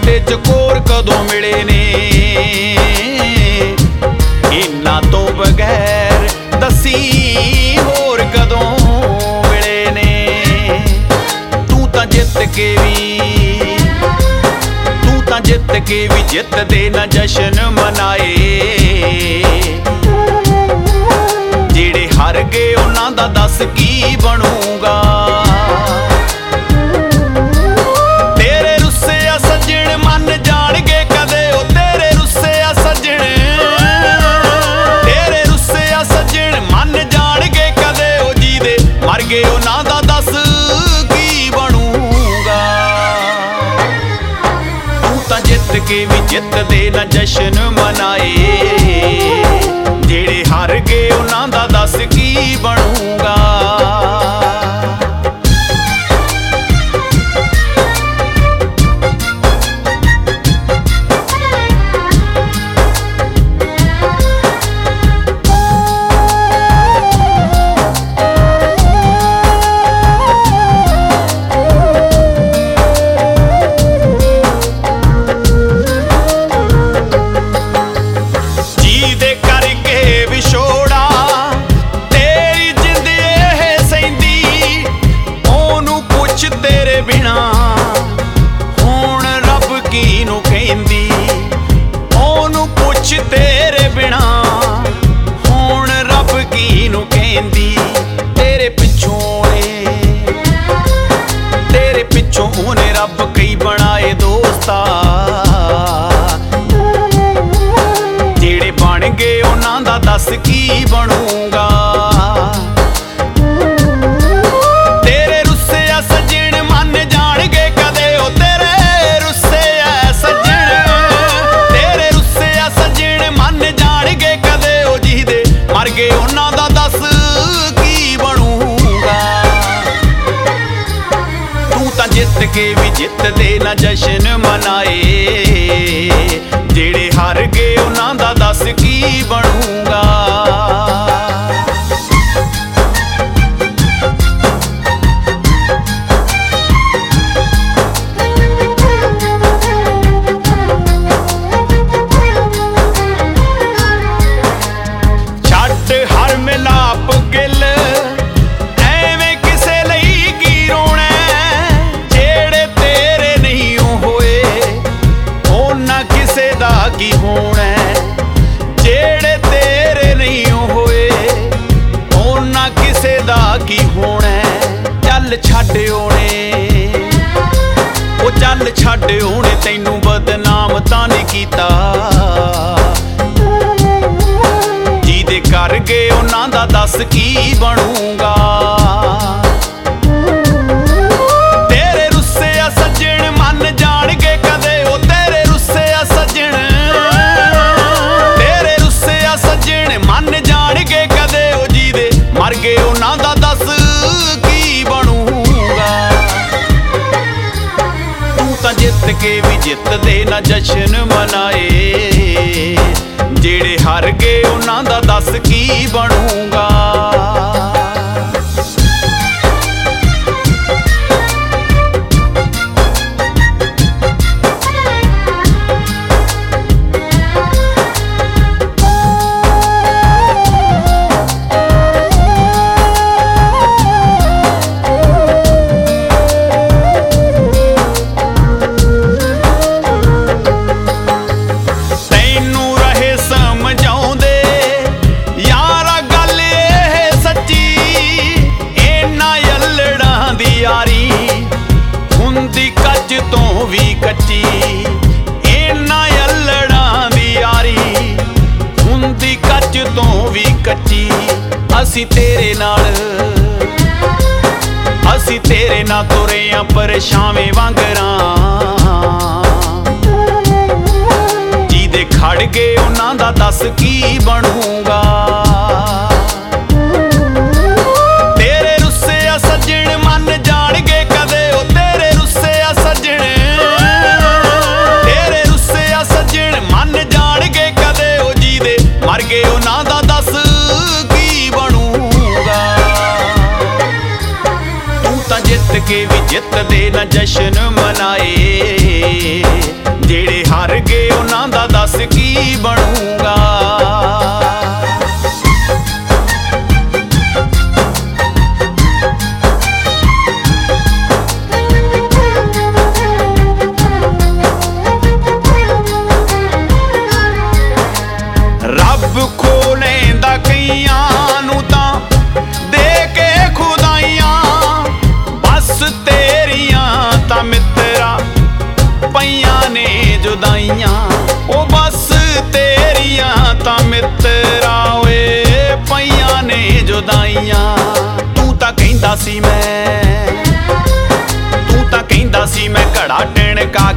ਸਾਡੇ ਚ ਕੋਰ ਕਦੋਂ ਮਿਲੇ ਨੇ, ਇਹਨਾਂ ਤੋਂ ਬਗੈਰ ਦੱਸੀ ਹੋਰ ਕਦੋਂ ਮਿਲੇ ਨੇ। ਤੂੰ ਤਾਂ ਜਿੱਤ ਕੇ ਵੀ ਜਿੱਤ ਦੇ ਨਾ ਜਸ਼ਨ ਮਨਾਏ, ਜਿਹੜੇ ਹਾਰ ਗਏ ਉਹਨਾਂ ਦਾ ਦੱਸ ਕੀ ਬਣੂਗਾ। ਤੇਰੇ ਰੁੱਸੇ ਆ ਸੱਜਣ ਮੰਨ ਜਾਣਗੇ ਕਦੇ ਉਹ, ਤੇਰੇ ਰੁੱਸੇ ਆ ਸੱਜਣ, ਤੇਰੇ ਰੁੱਸੇ ਆ ਸੱਜਣ ਮੰਨ ਜਾਣਗੇ ਕਦੇ ਉਹ, ਜਿਹਦੇ ਮਰ ਗਏ ਉਹਨਾਂ ਦਾ ਦੱਸ ਕੀ ਬਣੂਗਾ। ਤੂੰ ਤਾਂ ਜਿੱਤ ਕੇ ਵੀ ਜਿੱਤ ਦੇ ਨਾ ਜਸ਼ਨ ਮਨਾਏ, ਜਿਹੜੇ ਹਾਰ ਗਏ ਉਹਨਾਂ ਦਾ ਦੱਸ ਕੀ ਬਣੂਗਾ। ਤੇਰੇ ਬਿਨਾ ਹੁਣ ਰੱਬ ਕਿਹਨੂੰ ਕਹਿੰਦੀ, ਤੇਰੇ ਪਿੱਛੋਂ ਉਹਨੇ ਰੱਬ ਕਈ ਬਣਾਏ ਦੋਸਤਾ, ਜਿਹੜੇ ਬਣ ਗਏ ਉਹਨਾਂ ਦਾ ਦੱਸ ਕੀ ਬਣੂਗਾ। ਤੇਰੇ ਰੁੱਸੇ ਆ ਸੱਜਣ ਮੰਨ ਜਾਣਗੇ ਕਦੇ ਉਹ, ਤੇਰੇ ਰੁੱਸੇ ਆ ਸੱਜਣ, ਤੇਰੇ ਰੁੱਸੇ ਆ ਸੱਜਣ ਮੰਨ ਜਾਣਗੇ ਕਦੇ ਉਹ, ਜਿਹਦੇ ਮਰ ਗਏ ਉਹਨਾਂ ਦਾ ਦੱਸ ਕੀ ਬਣੂਗਾ। ਤੂੰ ਤਾਂ ਜਿੱਤ ਕੇ ਵੀ ਜਿੱਤ ਦੇ ਨਾ ਜਸ਼ਨ ਮਨਾਏ, ਜਿਹੜੇ ਹਾਰ ਗਏ ਉਹਨਾਂ ਦਾ ਦੱਸ ਕੀ ਬਣੂਗਾ। ਹਰ ਮਿਲਾਪ ਗਿੱਲ ਐਵੇਂ ਕਿਸੇ ਲਈ ਕੀ ਰੋਣਾ, ਜਿਹੜੇ ਤੇਰੇ ਨਹੀਂ ਹੋਏ ਉਹਨਾਂ ਕਿਸੇ ਦਾ ਕੀ ਹੋਣਾ, ਜਿਹੜੇ ਤੇਰੇ ਨਹੀਂ ਹੋਏ ਉਹਨਾਂ ਕਿਸੇ ਦਾ ਕੀ ਹੋਣਾ। ਚੱਲ ਛੱਡ ਉਹਨੇ ਤੈਨੂੰ ਬਦਨਾਮ ਤਾਂ ਨਹੀਂ ਕੀਤਾ, ਕਰ ਗਏ ਉਹਨਾਂ ਦਾ ਦੱਸ ਕੀ ਬਣੂਗਾ। ਤੇਰੇ ਰੁੱਸੇ ਆ ਸੱਜਣ ਮੰਨ ਜਾਣਗੇ ਕਦੇ ਉਹ, ਤੇਰੇ ਰੁੱਸੇ ਆ ਸੱਜਣ, ਤੇਰੇ ਰੁੱਸੇ ਆ ਸੱਜਣ ਮੰਨ ਜਾਣਗੇ ਕਦੇ ਉਹ, ਜਿਹਦੇ ਮਰ ਗਏ ਉਹਨਾਂ ਦਾ ਦੱਸ ਕੀ ਬਣੂਗਾ। ਤੂੰ ਤਾਂ ਜਿੱਤ ਕੇ ਵੀ ਜਿੱਤ ਦੇ ਨਾ ਜਸ਼ਨ ਮਨਾਏ, ਜਿਹੜੇ ਹਾਰ ਗਏ ਉਹਨਾਂ ਦਾ ਦੱਸ ਕੀ ਬਣੂਗਾ। ਤੋਂ ਵੀ ਕੱਚੀ ਇਹਨਾਂ ਅਲੜਾਂ ਦੀ ਯਾਰੀ, ਹੁੰਦੀ ਕੱਚ ਤੋਂ ਵੀ ਕੱਚੀ। ਅਸੀਂ ਤੇਰੇ ਨਾਲ ਤੁਰੇ ਆਂ ਪਰਛਾਵੇਂ ਵਾਂਗਰਾਂ, ਜਿਹਦੇ ਖੜ ਗਏ ਉਹਨਾਂ ਦਾ ਦੱਸ ਕੀ ਬਣੂਗਾ। ਤੇਰੇ ਰੁੱਸੇ ਆ ਸੱਜਣ ਮੰਨ ਜਾਣਗੇ ਕਦੇ ਉਹ, ਤੇਰੇ ਰੁੱਸੇ ਆ ਸੱਜਣ, ਤੇਰੇ ਰੁੱਸੇ ਆ ਸੱਜਣ ਮੰਨ ਜਾਣਗੇ ਕਦੇ ਉਹ, ਜਿਹਦੇ ਮਰ ਗਏ ਉਹਨਾਂ ਦਾ ਦੱਸ ਕੀ ਬਣੂਗਾ। ਤੂੰ ਤਾਂ ਜਿੱਤ ਕੇ ਵੀ ਜਿੱਤ ਦੇ ਨਾ ਜਸ਼ਨ ਮਨਾਏ,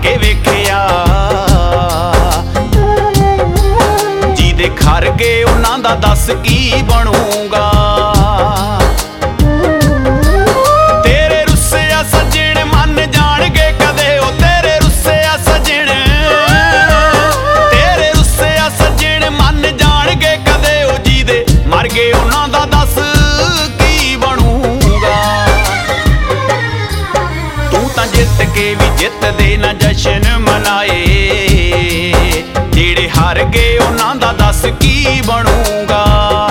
ਕੇ ਵੇਖਿਆ। ਜਿਹਦੇ ਖਰ ਗਏ ਉਹਨਾਂ ਦਾ ਦੱਸ ਕੀ ਬਣੂਗਾ। ਤੇਰੇ ਰੁੱਸਿਆ ਸੱਜਣ ਮੰਨ ਜਾਣਗੇ ਕਦੇ ਉਹ ਤੇਰੇ ਰੁੱਸਿਆ ਸੱਜਣ। ਤੇਰੇ ਰੁੱਸਿਆ ਸੱਜਣ ਮੰਨ ਜਾਣਗੇ ਕਦੇ ਉਹ ਜਿਹਦੇ ਮਰ ਗਏ ਉਹਨਾਂ ਦਾ ਦੱਸ ਕੀ ਬਣੂਗਾ। ਤੂੰ ਤਾਂ ਜਿੱਤ ਕੇ ਵੀ ਜਿੱਤਦੇ ਨਾ ਜਸ਼ਨ ਮਨਾਏ, ਜਿਹੜੇ ਹਾਰ ਗਏ ਉਹਨਾਂ ਦਾ ਦੱਸ ਕੀ ਬਣੂਗਾ।